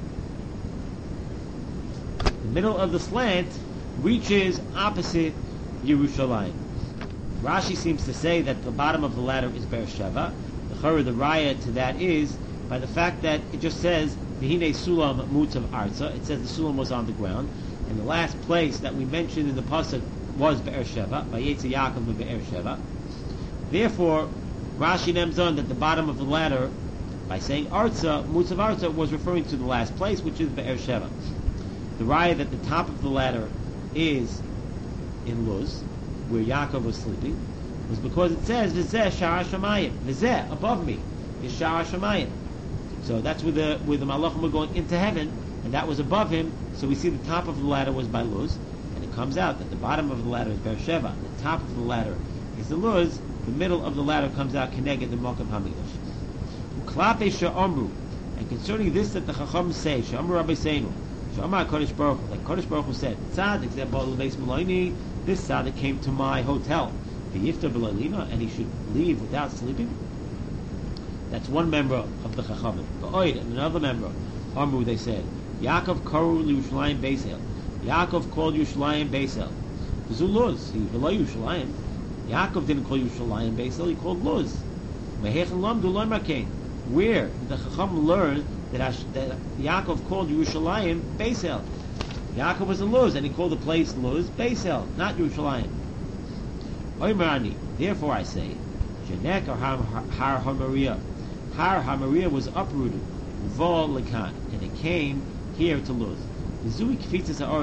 The middle of the slant reaches opposite Yerushalayim. Rashi seems to say that the bottom of the ladder is Be'er Sheva. The chara, the raya to that is by the fact that it just says V'hinei sulam mutzav arza. It says the sulam was on the ground. And the last place that we mentioned in the pasuk was Be'er Sheva, Vayetze Yaakov Be'er Sheva. Therefore, Rashi names on that the bottom of the ladder, by saying Arza, Mutzav Arza was referring to the last place, which is Be'er Sheva. The raya that the top of the ladder is in Luz, where Yaakov was sleeping, was because it says V'zeh Shara Shamayim. V'zeh, above me, is Shara Shamayim. So that's where the where the Malachim were going into heaven, and that was above him. So we see the top of the ladder was by Luz, and it comes out that the bottom of the ladder is Beersheba, the top of the ladder is the Luz, the middle of the ladder comes out Keneged the Mokav Hamikdash. Uklape Sha'amru, and concerning this that the Chacham say, Sha'amru Rabbi Seinu, Sha'amar Kodesh Baruch Hu, like Kodesh Baruch Hu said, Tzadik Zebal Lebeis Meloini, this Tzadik came to my hotel, V'yifta B'Lalina, and he should leave without sleeping. That's one member of the Chachamim. Ba'oid, and another member, Amru, they said, Yaakov Karu Yerushalayim Beisel. Yaakov called Yerushalayim Beisel. Zuluz, he below Yerushalayim. Yaakov didn't call Yerushalayim Beisel, he called Luz. Mehechan Lamdu Loimarkein. Where did the Chacham learn that, Ash, that Yaakov called Yerushalayim Beisel? Yaakov was in Luz, and he called the place Luz Beisel, not Yerushalayim. Oimarani, therefore I say, Jenek or Har HaMaria. Har HaMaria was uprooted, Vol Lekan, and it came here to Luz. This is the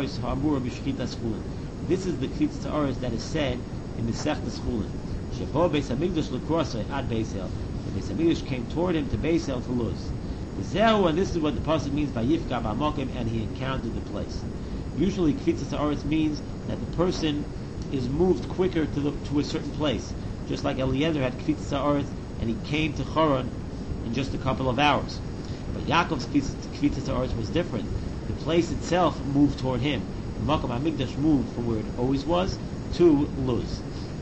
Kfitzas Ha'aretz that is said in the Sechtas Chulin. Shebo Beis Hamikdash L'Krosei Ad Beisel. The Beis Hamikdash came toward him to Beisel to Luz. Zehu, and this is what the pasuk means by Yifka Ba'Mokim, and he encountered the place. Usually, Kfitzas Ha'aretz means that the person is moved quicker to the, to a certain place. Just like Eliezer had Kfitzas Ha'aretz, and he came to Choron in just a couple of hours. But Yaakov's Kfitzas Ha'aretz was different. The place itself moved toward him. The Mokav Hamikdash moved from where it always was to Luz.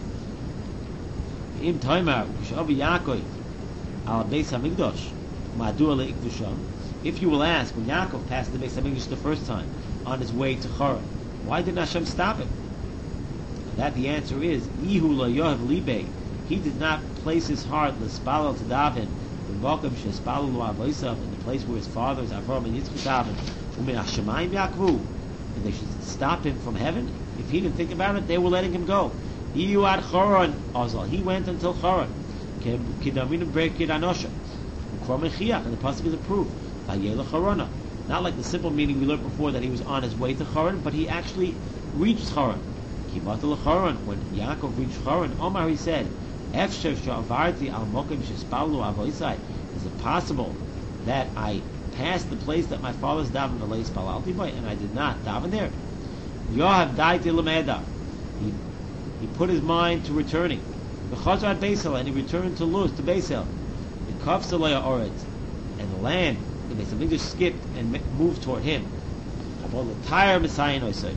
Im Taimar Ukishavi Yaakov al Beis Hamikdash Madua leIkdusham. If you will ask, when Yaakov passed the Beis Hamikdash the first time on his way to Choron, why didn't Hashem stop him? And that the answer is Ihu lo yohav libei. He did not place his heart l'spalal to daven in the place where his fathers Avraham and Yitzchak daven. Umin Hashemayim Yaakvu, and they should stop him from heaven. If he didn't think about it, they were letting him go. Iyu ad Choron Ozal. He went until Choron. Kidaminu Brekid Anosha. And the pasuk is a proof. Vayela Chorona. Not like the simple meaning we learned before that he was on his way to Choron, but he actually reached Choron. Kimatul Choron. When Yaakov reached Choron, Omar he said, Efsher Shavarti al Mokim Shespalu Avoisai. Is it possible that I passed the place that my father's daven alei spalalti by, and I did not daven there? Yohav daiti lemeda. He he put his mind to returning. The Chazar Beisel, and he returned to Luz, to Beisel. The Kavsalaya Oretz, and the land, the Beis Hamikdash skipped and moved toward him. About the entire Messiah Noisei.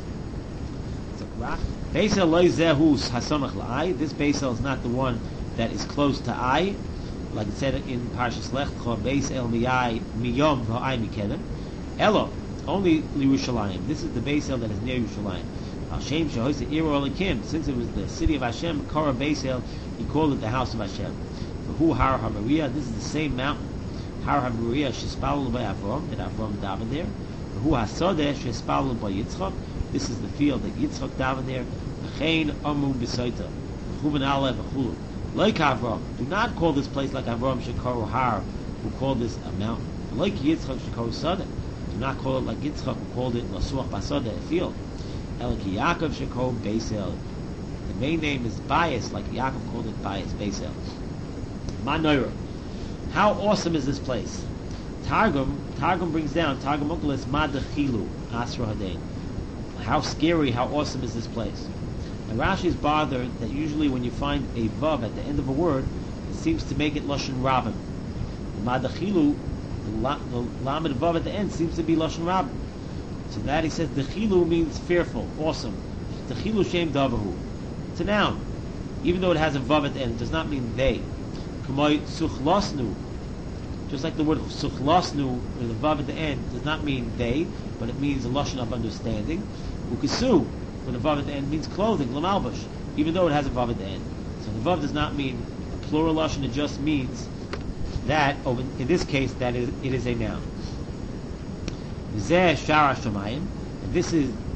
Beisel loy zehus hasamach la'ai. This Beisel is not the one that is close to Ai, like it said in Parshas Lech Lecha, Beis El Miyai Miyom V'Ai Mikedem. Elo, only Yerushalayim. This is the Beis El that is near Yerushalayim. Hashem Shehoyse Iro Elikim. Since it was the city of Hashem, Korah Beis El, he called it the house of Hashem. Who Har HaMaria? This is the same mountain. Har HaMaria Shespalu by Avram, that Avram davened there. Who Hasodeh Shespalu by Yitzchak. This is the field that Yitzchak davened there. V'chein Amu B'Soita. V'chuben Alev V'chulu. Like Avram, do not call this place like Avram Shekaru Har, who called this a mountain. Like Yitzchak Shekaru Sadeh, do not call it like Yitzchak, who called it Lasuach Basadeh, a field. El Ki Yaakov Shekaru Beisel. The main name is Bias, like Yaakov called it Bias, Beisel. Manoira. How awesome is this place? Targum, Targum brings down, Targum Onkelos Madachilu, Asra Hadain. How scary, how awesome is this place? And Rashi is bothered that usually when you find a vav at the end of a word, it seems to make it lashon rabim. The madachilu, the lamed vav at the end seems to be lashon rabim. So that he says the chilu means fearful, awesome. The chilu shem davahu. It's a noun, even though it has a vav at the end. It does not mean they. K'moy suchlasnu, just like the word suchlasnu with the vav at the end does not mean they, but it means a lashon of understanding. Ukisu, when the vav at the end means clothing, lamalbush, even though it has a vav at the end. So the vav does not mean a plural lashon, it just means that, oh, in this case, that is, it is a noun. Zeh shara shamayim, and this is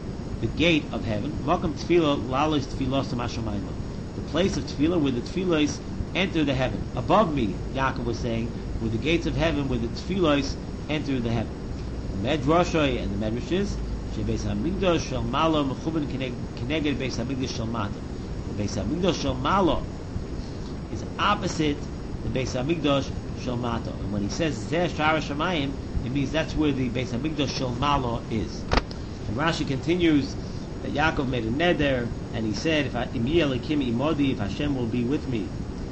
the gate of heaven. Welcome tefillah, lalos tefillah samashamayla. The place of tefillah where the tefillahs enter the heaven. Above me, Yaakov was saying, were the gates of heaven where the tefillahs enter the heaven. The Medrashay and the Medrashes, shebeis hamikdash shel malo mechuben keneged beis hamikdash shel mata. The beis hamikdash shel malo is opposite the beis hamikdash shel mata. And when he says zeh shara shamayim, it means that's where the beis hamikdash shel malo is. And Rashi continues that Yaakov made a neder, and he said, "If if Hashem will be with me,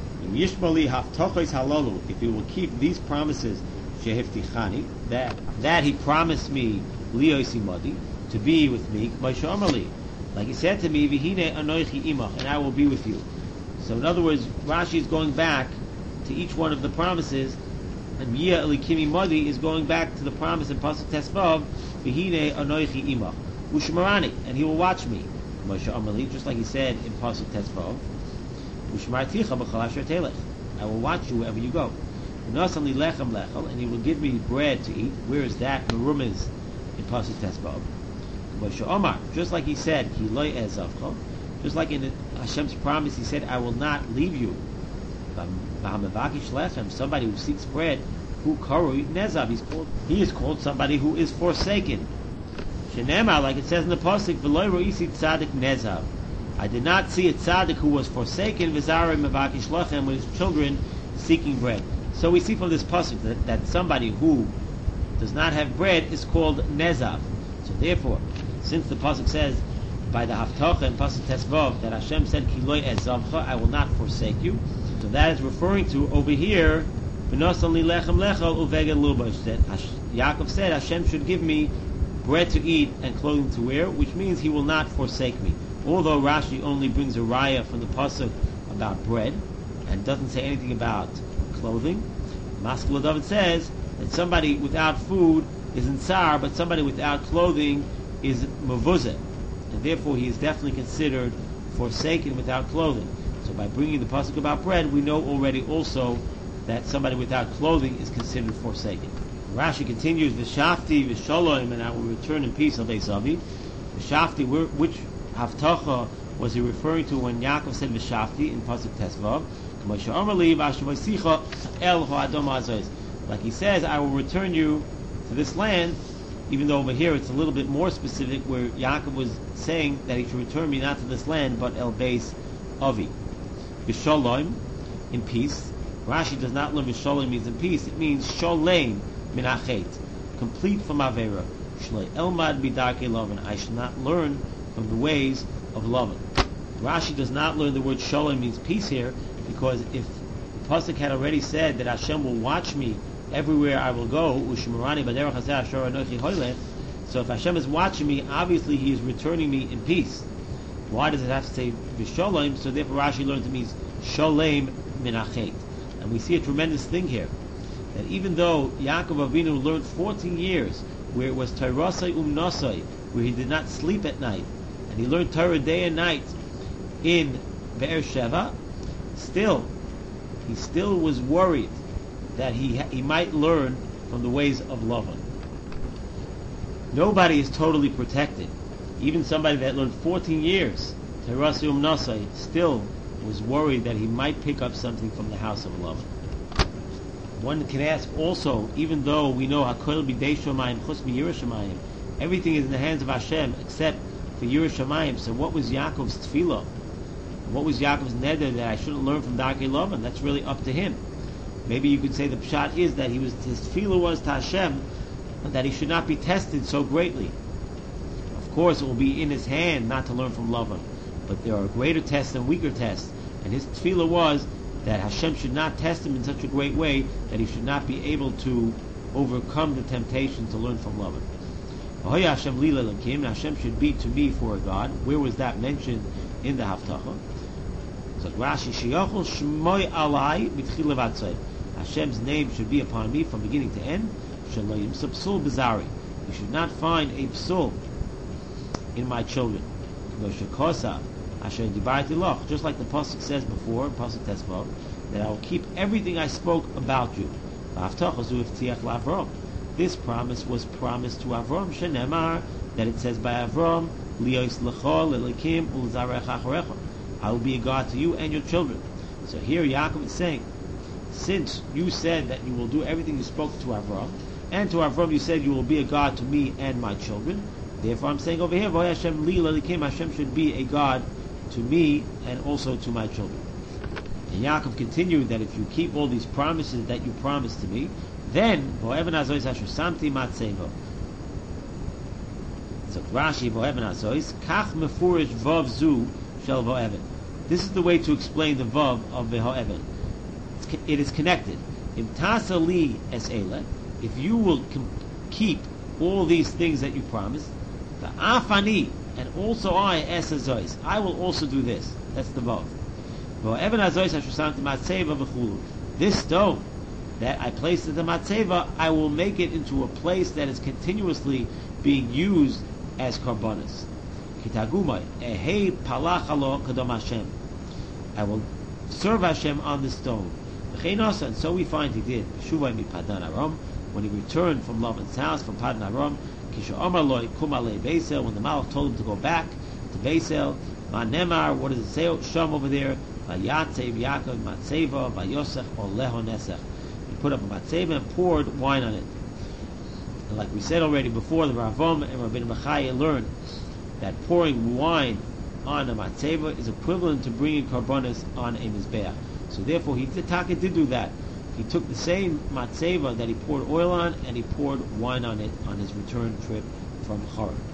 if he will keep these promises, that that he promised me, to be with me, like he said to me, and I will be with you." So in other words, Rashi is going back to each one of the promises, and Yeh Elikimi Modi is going back to the promise in Pasuk Tesvav, V'hine anoichi imach, Ushmarani, and he will watch me. Just like he said in Pasuk Tesvav, Ushmarticha b'chol asher telech, I will watch you wherever you go. V'nasan li lechem lechel, and he will give me bread to eat. Where is that? Merumiz in Pasuk Tesvav. Moshe Omar, just like he said, Ki lo ezavcha, just like in Hashem's promise, he said, I will not leave you. Somebody who seeks bread, who karui nezav, he's called, he is called somebody who is forsaken. Shenema, like it says in the pasuk, v'lo ro'isi tzadik nezav, I did not see a tzaddik who was forsaken, v'zara mevakish lachem, with his children seeking bread. So we see from this pasuk that, that somebody who does not have bread is called nezav. So therefore, since the pasuk says by the haftacha and pasuk tesvav that Hashem said, Ki lo ezavcha, I will not forsake you. So that is referring to over here, V'nosan li lechem lechel uveged lubash, that Yaakov said Hashem should give me bread to eat and clothing to wear, which means He will not forsake me. Although Rashi only brings a raya from the pasuk about bread and doesn't say anything about clothing, Maskil David says that somebody without food is in tsar, but somebody without clothing is mavuzeh, and therefore he is definitely considered forsaken without clothing. So by bringing the pasuk about bread, we know already also that somebody without clothing is considered forsaken. Rashi continues, V'shafti v'shalom, and I will return in peace, Alei Savi. V'shafti, which haftacha was he referring to when Yaakov said V'shafti in pasuk Tesvav? Like he says, I will return you to this land, even though over here it's a little bit more specific, where Yaakov was saying that he should return me not to this land, but El Beis Avi. V'shalom, in peace. Rashi does not learn V'shalom means in peace. It means Sholem min hachet, complete from Avera. Shloi elmad b'darkei Lavan, I shall not learn from the ways of Lavan. Rashi does not learn the word Sholem means peace here, because if the pasuk had already said that Hashem will watch me everywhere I will go, Ushmarani b'derech hazeh asher anochi hoylech, so if Hashem is watching me, obviously He is returning me in peace. Why does it have to say V'sholem? So therefore Rashi learns it means Sholem min hachet. And we see a tremendous thing here, that even though Yaakov Avinu learned fourteen years, where it was Tairasai Umnasai, where he did not sleep at night, and he learned Torah day and night in Be'er Sheva, still, he still was worried that he he might learn from the ways of Lavan. Nobody is totally protected. Even somebody that learned fourteen years, Tairasai Umnasai, still was worried that he might pick up something from the house of Lavan. One can ask also, even though we know Hakol b'dei Shamayim chutz miYirushalayim, everything is in the hands of Hashem except for Yerushalayim. So what was Yaakov's tefillah? What was Yaakov's neder that I shouldn't learn from Darkei Lavan? That's really up to him. Maybe you could say the pshat is that he was his tefillah was to Hashem that he should not be tested so greatly. Of course, it will be in his hand not to learn from Lavan, but there are greater tests and weaker tests, and his tefillah was that Hashem should not test him in such a great way that he should not be able to overcome the temptation to learn from Lavan. Hashem lila lakim, Hashem should be to me for a God. Where was that mentioned in the Haftacha? So Rashi, Sheyachol Shmoi Alai B'tchila V'atzai. Hashem's name should be upon me from beginning to end. Shelo Yimsa Psul B'zari. You should not find a psul in my children. Kosa Asher Dibarti Loch, just like the pasuk says before, pasuk Tesvav, that I will keep everything I spoke about you. this promise was promised to Avram, shenemar, that it says by Avram, lios lecho lelikim ulzarecha achorecha, I will be a God to you and your children. So here Yaakov is saying, since you said that you will do everything you spoke to Avram, and to Avram you said you will be a God to me and my children, therefore I'm saying over here, V'hoy Hashem li lelikim, Hashem should be a God to me and also to my children. And Yaakov continued that if you keep all these promises that you promised to me, then V'hoeven azois asher samti matzeva. So Rashi V'hoeven azois kach mefurish vav zu shel V'hoeven. This is the way to explain the vav of V'hoeven. It is connected. Im tasa li es ele, if you will com- keep all these things that you promised, the afani, and also I es azois, I will also do this. That's the vav. V'hoeven azois asher samti matzeva v'chulu. This stone that I placed at the matzeva, I will make it into a place that is continuously being used as karbonis. Kitagumai, ehei palach alo kadom Hashem. I will serve Hashem on the stone. And so we find he did. Shuvay mi Padan Aram, when he returned from Laban's house, from Padan Aram, Kisha Omar Loi Kumalei Beisel, when the Malach told him to go back to Beisel, Ma Nemar, what does it say? Sham over there, Vayatzev Yaakov Matzeva, Vayosech Oleho Nesech. He put up a Matzeva and poured wine on it. And like we said already before, the Ravam and Rabbeinu Bechaya learned that pouring wine on a Matzeva is equivalent to bringing karbonis on a Mizbeach. So therefore, he did, Taka did do that. He took the same matzeva that he poured oil on, and he poured wine on it on his return trip from Haran.